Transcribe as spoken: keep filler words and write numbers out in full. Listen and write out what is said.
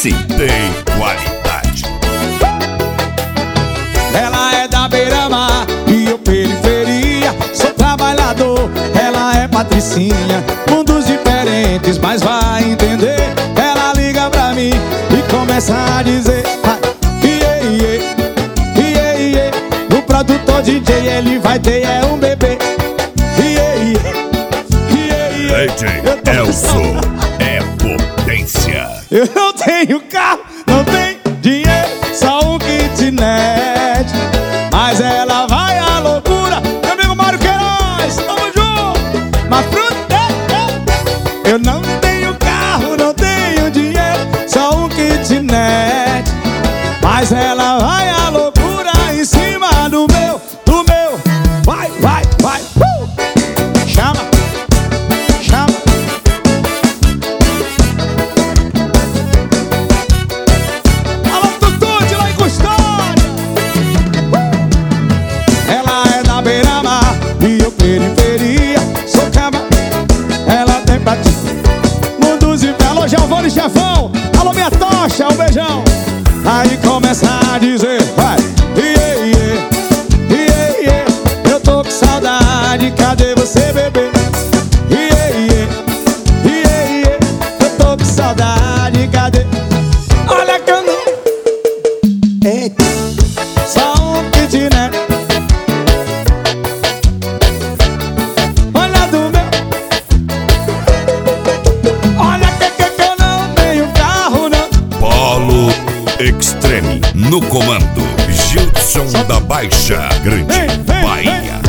sim tem qualidade. Ela é da beira-mar e eu periferia. Sou trabalhador, ela é patricinha. Mundos diferentes, mas vai entender. Ela liga pra mim e começa a dizer: iê, iê, iê, iê. O produtor D J, ele vai ter é um bebê. Iê, iê, iê, iê. D J Elson é potência. Eu não tenho carro, não tenho dinheiro, só um kitnet. Mas ela vai à loucura. Meu amigo Mário Queiroz, tamo junto. Mas fruta, eu não tenho carro, não tenho dinheiro, só um kitnet. Mas ela vai à loucura em cima do meu, do meu. Vai, vai, vai, uh! Chama, chama. Alô, Tutu de lá em Custódia. uh! Ela é da beira-mar e eu periferia. Sou cama, ela tem pra ti. Mundos e alô, Giovanni Chefão. Alô, minha tocha, um beijão. Aí começa a dizer: vai, iê, iê, iê, iê. Eu tô com saudade, cadê você, bebê? Iê, iê, iê, iê. Eu tô com saudade, cadê? Olha que eu não... Eita, só um kitnet. Olha do meu. Olha que, que, que eu não tenho carro, não. Polo Extreme no comando. Gilson da Baixa Grande, Vem, vem, Bahia.